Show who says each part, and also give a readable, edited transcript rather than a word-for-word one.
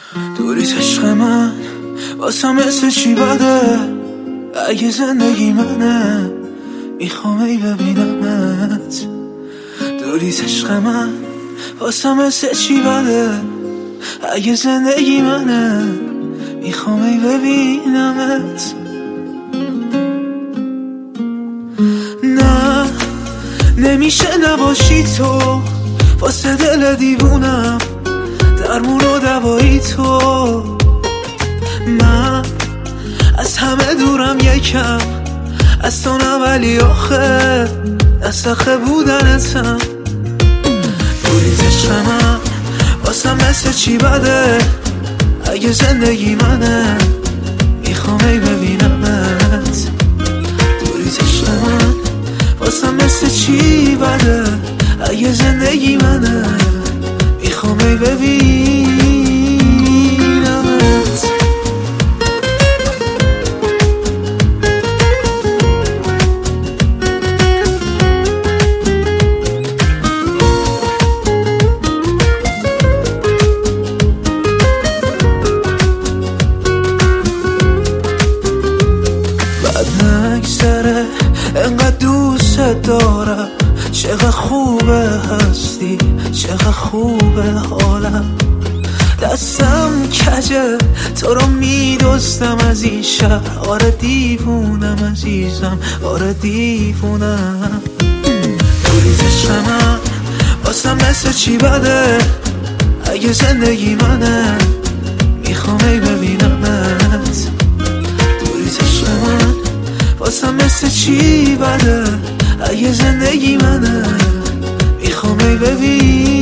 Speaker 1: دوریت عشق من واسه مثل چی بده؟ اگه زندگی منه میخوام ای ببینمت. دوریت عشق من واسه مثل چی بده؟ اگه زندگی منه میخوام ای ببینمت. نه نمیشه نباشی تو، واسه دل دیوونم درمون و دوایی تو. من از همه دورم یکم، از تو نه ولی آخه نسخه بودنتم. دوریت عشق من واسه مثل چی بده؟ اگه زندگی منه میخوام ای ببینمت. دوریت عشق من واسه مثل چی بده؟ اگه زندگی منه میخوام ای ببینمت. بعد نگذره انقدر دوست دارم، چقدر خوبه هستی، چقدر خوبه حالم. دستم کجه تو رو میدوستم از این شهر. آره دیوونم عزیزم، آره دیوونم. دوریت عشق من واسه مثل چی بده؟ اگه زندگی منه میخوام ای ببینمت. دوریت عشق من واسه مثل چی بده؟ اگه زندگی منه میخوام ای ببینمت.